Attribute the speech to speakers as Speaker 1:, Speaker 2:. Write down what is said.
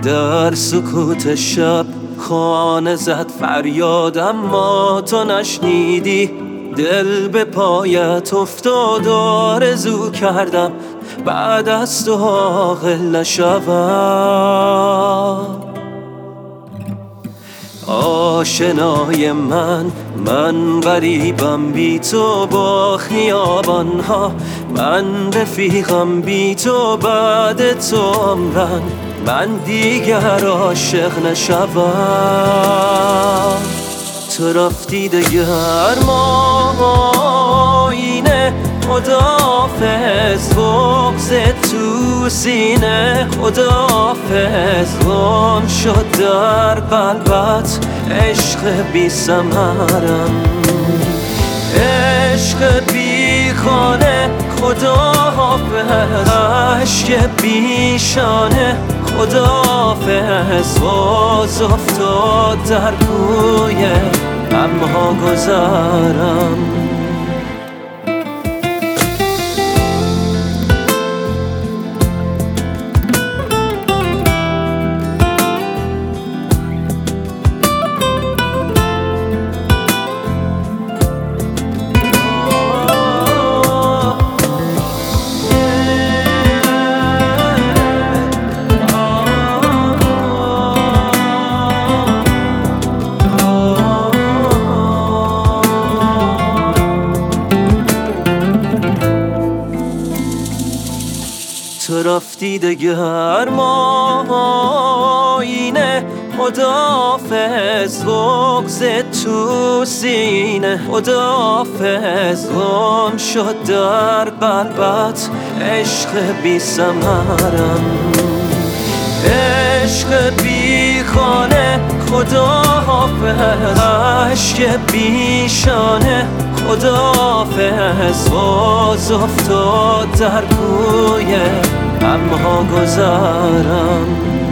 Speaker 1: در سکوت شب خانه زد فریاد اما تو نشنیدی. دل به پایت افتاد آرزو کردم بعد از تو عاقل نشوم. آشنای من غریبم بی تو با خیابانها، من رفیقم بی تو بعد تو عمرن، من دیگر عاشق نشوم. تو رفتی دگر ما اینه خداحافظ، بغض تو سینه خداحافظ. گم شد در قلبت عشق بی ثمرم، عشق بی خانه خداحافظ، عشق بی شانه خداحافظ. باز افتاد در کوی غمها گذرم. تو رفتی دگر ما اینه خداحافظ، بغض تو سینه خداحافظ. گم شد در قلبت عشق بی ثمرم، عشق بی خانه خداحافظ، عشق بی شانه خداحافظ. باز افتاد در کوی غمها گذرم.